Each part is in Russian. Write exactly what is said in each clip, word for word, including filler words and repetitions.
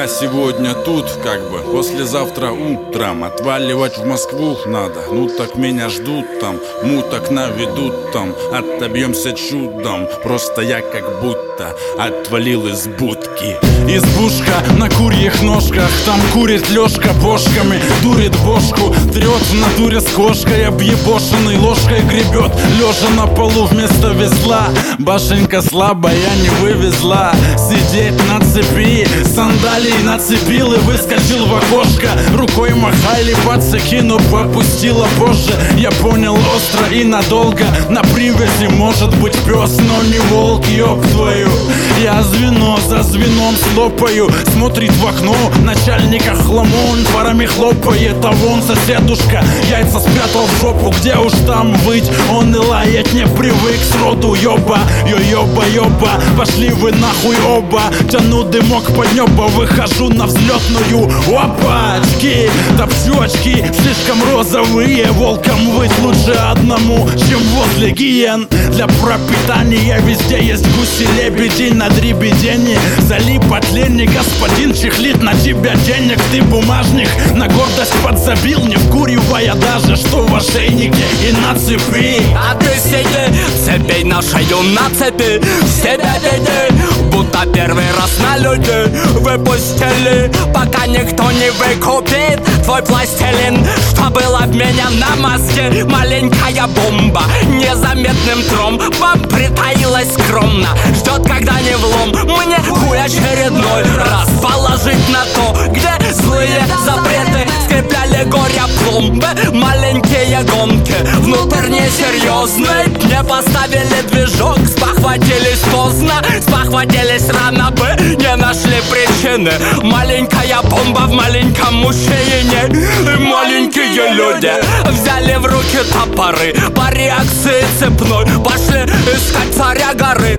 Я сегодня тут, как бы, послезавтра утром отваливать в Москву надо. Ну так меня ждут там, муток наведут там, отобьемся чудом. Просто я как будто отвалил из будки. Избушка на курьих ножках, там курит Лёшка бошками, дурит бошку, трёт в натуре с кошкой, объебошенный ложкой гребет, лежа на полу вместо весла. Башенька слабая не вывезла, сидеть на цепи, сандалии нацепил и выскочил в окошко. Рукой махали пацаки, но попустила позже. Я понял остро и надолго, на привязи может быть пес, но не волк, ёб твою. Я звено за звеном слопаю, смотрит в окно, начальника хламон парами хлопает, а вон соседушка яйца спрятал в жопу, где уж там выть, он и лаять не привык сроду. Ёба, ё-ёба, ёба, пошли вы нахуй оба, тяну дымок под небо, выхожу на взлетную. Опа, очки, топчу очки, слишком розовые, волком выть лучше одному, чем возле гиен. Для пропитания везде есть гуси-лебеди на дребедени. Залип от лени, господин чехлит на тебя денег. Ты бумажник, на гордость подзабил, не вкуривая даже, что в ошейнике и на цепи. А ты сиди, цепей на шею нацепи, себя веди, будто первый раз на люди выпустили, пока никто не выкупит твой пластилин. Что было в меня на маске, маленькая бомба, незаметным тромбом притаилась скромно, ждет, когда не влом мне хуй очередной раз положить на то, где злые запреты скрепляли горя пломбы. Маленькие гонки внутрь несерьезной, не поставили движок, спохватились поздно, спохватились рано бы, не нашли причины. Маленькая бомба в маленьком мужчине. Маленькие люди взяли в руки топоры, по реакции цепной пошли искать царя горы.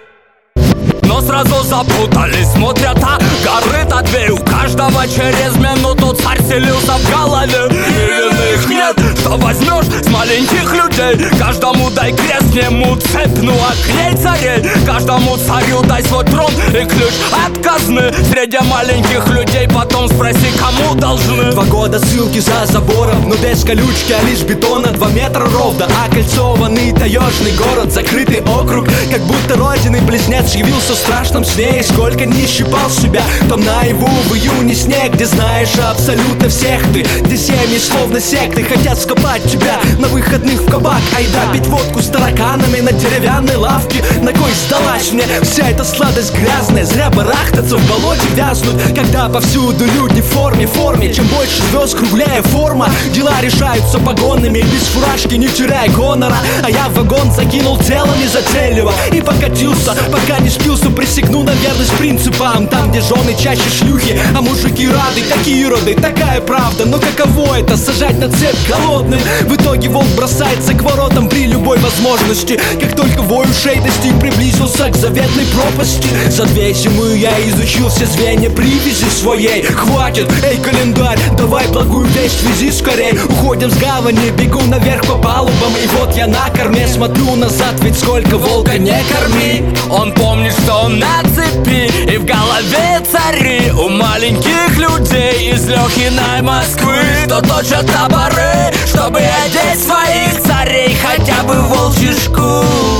Но сразу запутались, смотрят, а горит от дверь. У каждого через минуту царь селился в голове. И иных нет, что возьмешь с маленьких людей. Каждому дай крест, нему цепь, ну а к ней царей. Каждому царю дай свой трон и ключ от казны. Среди маленьких людей потом спроси, кому должны. Два года ссылки за забором, но без колючки, а лишь бетона. Два метра ровно, окольцованный таежный город, закрытый округ, как будто родины близнец явился в страшном сне. И сколько не щипал себя, там наяву в июне снег, где знаешь абсолютно всех ты, где семьи словно секты хотят скопать тебя на выходных в кабак. Айда пить водку с тараканами на деревянной лавке. На кой сдалась мне вся эта сладость грязная? Зря барахтаться в болоте вязнуть, когда повсюду люди в форме, форме. Чем больше звезд, кругляя форма, дела решаются погонами, без фуражки не теряя гонора. А я в вагон закинул тело незатейливо и покатился, пока не спился. Присягну на верность принципам, там, где жены чаще шлюхи, а мужики рады, какие роды, такая правда. Но каково это, сажать на цепь голодным? В итоге волк бросается к воротам при любой возможности. Как только вой ушей достиг, приблизился к заветной пропасти. За две зимы я изучил все звенья привязи своей. Хватит, эй, календарь, давай благую весть вези скорей. Уходим с гавани, бегу наверх по палубам, и вот я на корме смотрю назад, ведь сколько волка не корми. Он помнит, что он на цепи, и в голове цари. У маленьких людей из Лёхиной Москвы, кто точат топоры, чтобы одеть своих царей хотя бы в волчьи шкуры.